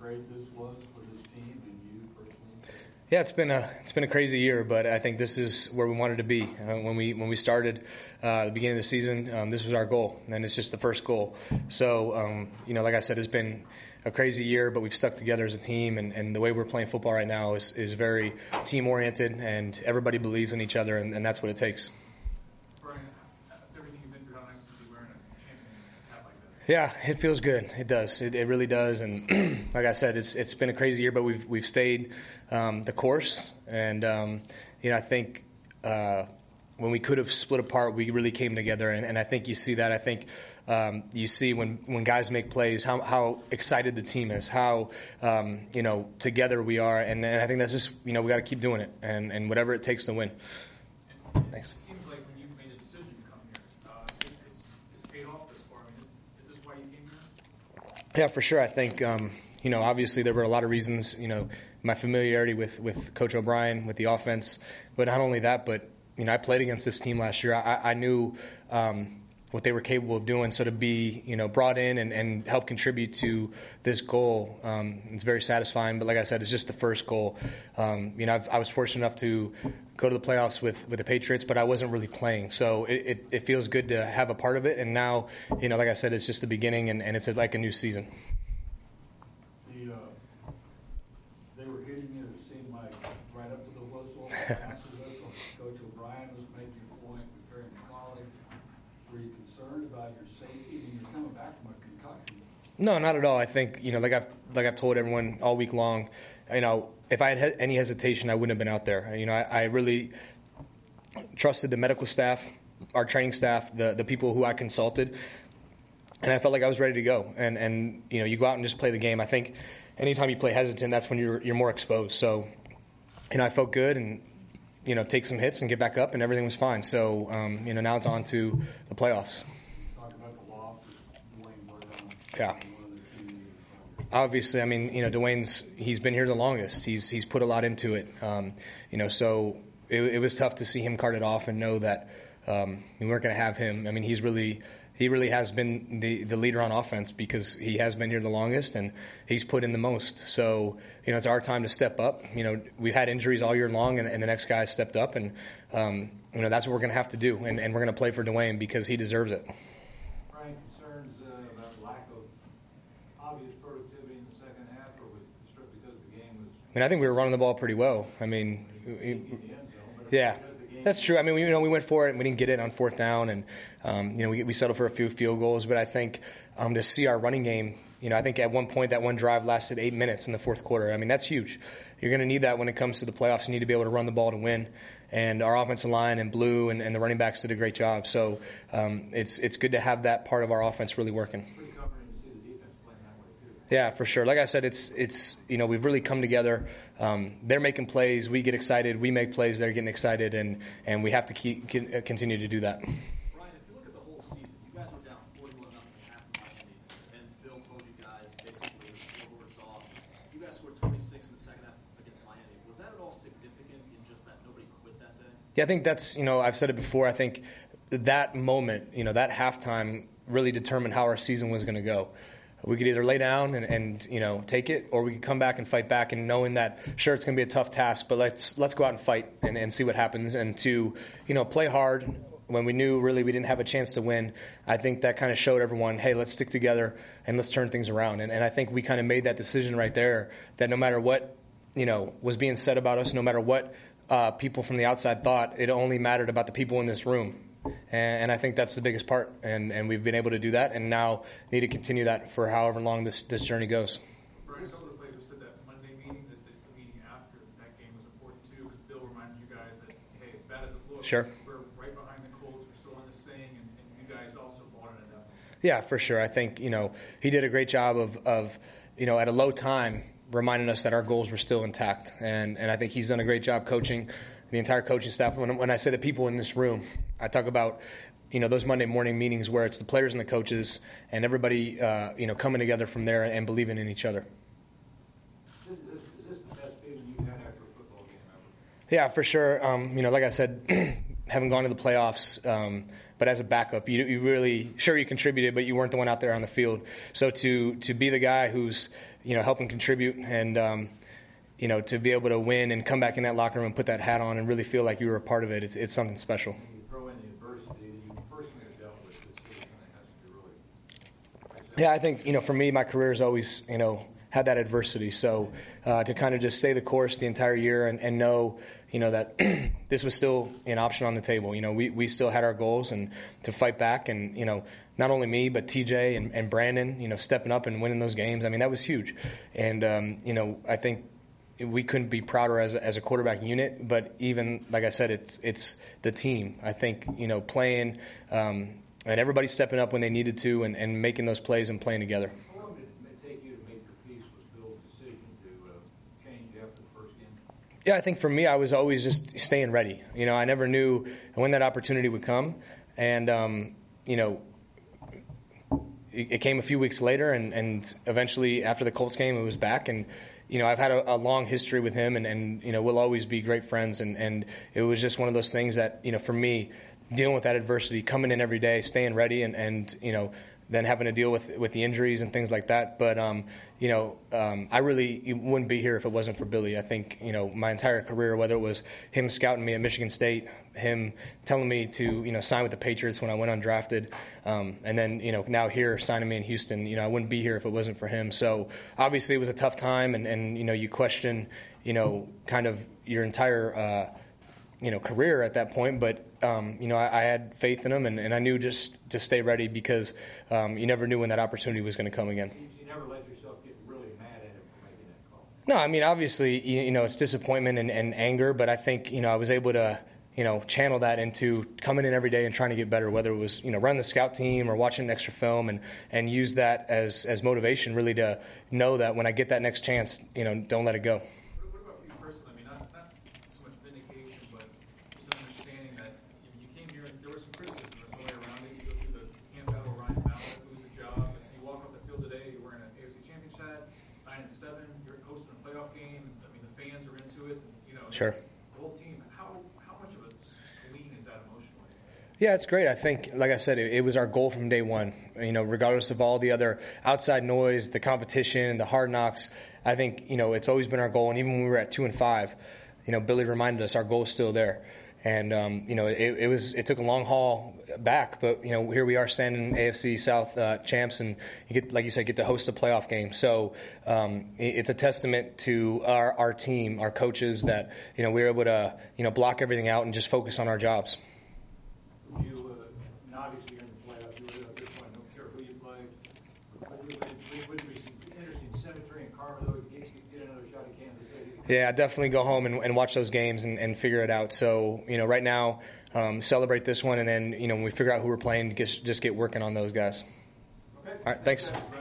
great this was for this team and you personally? Yeah, it's been a crazy year, but I think this is where we wanted to be. When we started the beginning of the season, this was our goal, and it's just the first goal. So, like I said, it's been a crazy year, but we've stuck together as a team, and the way we're playing football right now is very team-oriented, and everybody believes in each other, and that's what it takes. Brian, after everything you've been through, how nice is it to be wearing a champion's hat like that? Yeah, it feels good. It does. It really does. And like I said, it's been a crazy year, but we've stayed the course. And I think when we could have split apart, we really came together. And I think you see that. I think you see when guys make plays how excited the team is, how together we are. And I think that's just we got to keep doing it and whatever it takes to win. Thanks. It seems like when you made a decision to come here, it's paid off this far. I mean, is this why you came here? Yeah, for sure. I think, obviously there were a lot of reasons, my familiarity with Coach O'Brien, with the offense. But not only that, but, I played against this team last year. I knew what they were capable of doing. So to be, brought in and help contribute to this goal, it's very satisfying. But like I said, it's just the first goal. I was fortunate enough to go to the playoffs with the Patriots, but I wasn't really playing. So it feels good to have a part of it. And now, like I said, it's just the beginning, and it's like a new season. They were hitting you, it seemed like, right up to the whistle, after the whistle. Coach O'Brien was making a point with Terry McAuliffe. Were you concerned about your safety? I mean, you're coming back from a concussion. No, not at all. I think, like I've told everyone all week long, if I had any hesitation, I wouldn't have been out there. I really trusted the medical staff, our training staff, the people who I consulted, and I felt like I was ready to go. And you go out and just play the game. I think anytime you play hesitant, that's when you're more exposed. So, I felt good and, take some hits and get back up, and everything was fine. So, now it's on to the playoffs. Talk about the loss of Dwayne Brown. Yeah. Obviously, Dwayne's he's been here the longest. He's put a lot into it. So it was tough to see him carted off and know that we weren't going to have him. He really has been the leader on offense because he has been here the longest and he's put in the most. So, it's our time to step up. We've had injuries all year long and the next guy stepped up and, that's what we're going to have to do. And we're going to play for Dwayne because he deserves it. Brian, concerns about lack of obvious productivity in the second half, or was it strictly because the game was... I think we were running the ball pretty well. Yeah. That's true. We went for it and we didn't get it on fourth down, and we settled for a few field goals. But I think to see our running game, I think at one point that one drive lasted 8 minutes in the fourth quarter. That's huge. You're going to need that when it comes to the playoffs. You need to be able to run the ball to win. And our offensive line and Blue and the running backs did a great job. So it's good to have that part of our offense really working. Pretty comforting to see the defense playing that way too. Yeah, for sure. Like I said, it's we've really come together. They're making plays, we get excited. We make plays, they're getting excited, and we have to continue to do that. Brian, if you look at the whole season, you guys were down 41-0 at Miami, and Bill told you guys basically the scoreboard's off. You guys scored 26 in the second half against Miami. Was that at all significant in just that nobody quit that day? Yeah, I think that's I've said it before. I think that moment, that halftime really determined how our season was going to go. We could either lay down and take it, or we could come back and fight back, and knowing that, sure, it's going to be a tough task, but let's go out and fight and see what happens. And to, play hard when we knew really we didn't have a chance to win, I think that kind of showed everyone, hey, let's stick together and let's turn things around. And I think we kind of made that decision right there that no matter what, was being said about us, no matter what people from the outside thought, it only mattered about the people in this room. And I think that's the biggest part, and we've been able to do that, and now need to continue that for however long this journey goes. Brian, some of the players said that Monday meeting, that the meeting after that game was important too, because Bill reminded you guys that, hey, as bad as it looks, sure, we're right behind the Colts, we're still in this thing, and you guys also bought it enough. Yeah, for sure. I think he did a great job of at a low time reminding us that our goals were still intact, and I think he's done a great job coaching the entire coaching staff. When I say the people in this room, I talk about, those Monday morning meetings where it's the players and the coaches and everybody, coming together from there and believing in each other. Is this the best feeling you've had after a football game ever? Yeah, for sure. Like I said, having gone to the playoffs, but as a backup. You really, sure, you contributed, but you weren't the one out there on the field. So to be the guy who's, helping contribute and, to be able to win and come back in that locker room and put that hat on and really feel like you were a part of it, it's something special. When you throw in the adversity that you personally have dealt with, this really kind of has to be really. Yeah, I think, for me, my career has always, had that adversity. So to kind of just stay the course the entire year and know, that this was still an option on the table. We still had our goals and to fight back and, not only me, but TJ and Brandon, stepping up and winning those games. I mean, that was huge. And, I think we couldn't be prouder as a quarterback unit, but even, like I said, it's the team. I think, playing and everybody stepping up when they needed to and making those plays and playing together. How long did it take you to make your peace with Bill's decision to change after the first game? Yeah, I think for me, I was always just staying ready. I never knew when that opportunity would come. And, it came a few weeks later, and eventually after the Colts game, it was back. And, I've had a long history with him, and we'll always be great friends. And it was just one of those things that, for me, dealing with that adversity, coming in every day, staying ready, and then having to deal with the injuries and things like that. But, I really wouldn't be here if it wasn't for Billy. I think, my entire career, whether it was him scouting me at Michigan State, him telling me to, sign with the Patriots when I went undrafted, and then, now here signing me in Houston, I wouldn't be here if it wasn't for him. So obviously it was a tough time, and you question, kind of your entire, career at that point. But, I had faith in him, and I knew just to stay ready because you never knew when that opportunity was going to come again. You never let yourself get really mad at him for making that call? No, I mean, obviously, it's disappointment and anger, but I think, I was able to, channel that into coming in every day and trying to get better, whether it was, run the scout team or watching extra film and use that as motivation really to know that when I get that next chance, don't let it go. What about for you personally? I mean, not so much vindication, but just understanding that you came here and there was some criticism of the way around it. You go through the camp battle, Ryan Mallett, lose the job, and you walk off the field today, you're wearing an AFC Championship hat, 9-7, you're hosting a playoff game. I mean, the fans are into it. Sure. The whole team. How much of a swing is that emotionally? Yeah, it's great. I think, like I said, it was our goal from day one. Regardless of all the other outside noise, the competition, the hard knocks, I think, it's always been our goal. And even when we were at 2-5, Billy reminded us our goal is still there. And, it took a long haul back, but, here we are standing AFC South champs, and you get, like you said, get to host a playoff game. So it's a testament to our team, our coaches, that, we were able to, block everything out and just focus on our jobs. You, obviously you're in the playoffs, you were at this point, don't care who you play. Would it be interesting symmetry and karma, though, get another shot at Kansas City? Yeah, definitely go home and watch those games and figure it out. So, right now, celebrate this one, and then, when we figure out who we're playing, just get working on those guys. Okay. All right, thanks. Thanks.